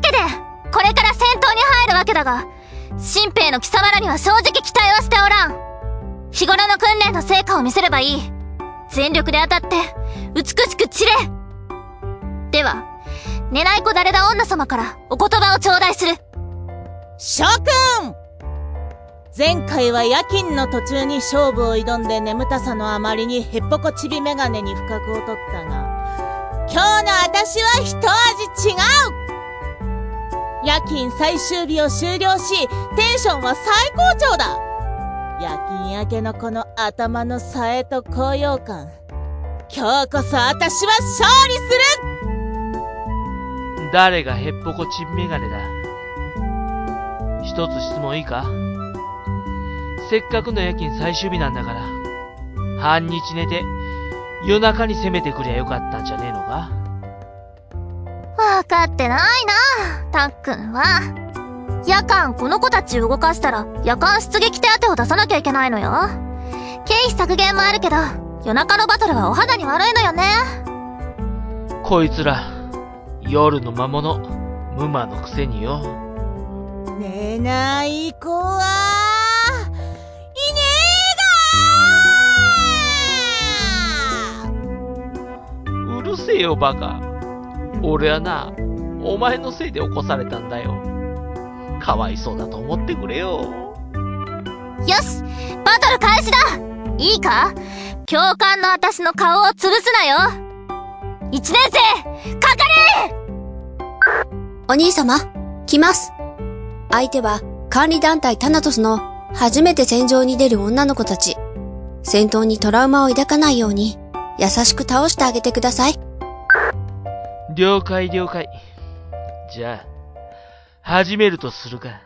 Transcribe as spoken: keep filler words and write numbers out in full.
けでこれから戦闘に入るわけだが、新兵の貴様らには正直期待はしておらん。日頃の訓練の成果を見せればいい。全力で当たって美しく散れ。では寝ない子誰だ女様からお言葉を頂戴する。 諸君、前回は夜勤の途中に勝負を挑んで眠たさのあまりにへっぽこちびメガネに不覚を取ったが、今日の私は一味違う。夜勤最終日を終了し、テンションは最高潮だ。夜勤明けのこの頭のさえと高揚感、今日こそ私は勝利する。誰がへっぽこちびメガネだ。一つ質問いいか。せっかくの夜勤最終日なんだから、半日寝て夜中に攻めてくりゃよかったんじゃねえのか。 わかってないな、たっくんは。夜間この子たち動かしたら夜間出撃手当を出さなきゃいけないのよ。経費削減もあるけど、夜中のバトルはお肌に悪いのよね。 こいつら夜の魔物無魔のくせによ。 寝ない子はいねえが。 うるせえよバカ。俺はな、お前のせいで起こされたんだよ。かわいそうだと思ってくれよ。 よし、バトル開始だ。いいか、教官の私の顔を潰すなよ。一年生かかれ。 お兄様来ます。相手は管理団体タナトスの初めて戦場に出る女の子たち。戦闘にトラウマを抱かないように優しく倒してあげてください。 了解了解。じゃあ始めるとするか。